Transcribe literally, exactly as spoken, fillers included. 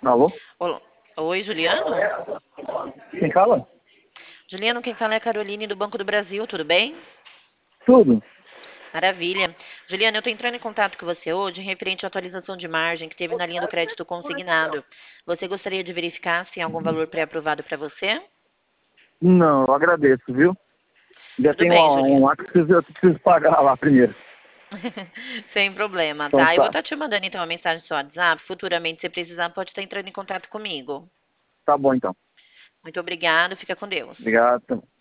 Alô? Olá. Oi, Juliano? Quem fala? Juliano, quem fala é a Caroline do Banco do Brasil, tudo bem? Tudo. Maravilha. Juliano, eu estou entrando em contato com você hoje referente à atualização de margem que teve na linha do crédito consignado. Você gostaria de verificar se tem algum valor pré-aprovado para você? Não, eu agradeço, viu? Já Tudo tem bem, um, um Juliano. lá que eu preciso, eu preciso pagar lá primeiro. Sem problema, Então tá? Eu vou tá. estar te mandando então uma mensagem no seu WhatsApp. Futuramente, se precisar, pode estar entrando em contato comigo. Tá bom então. Muito obrigada, fica com Deus. Obrigado.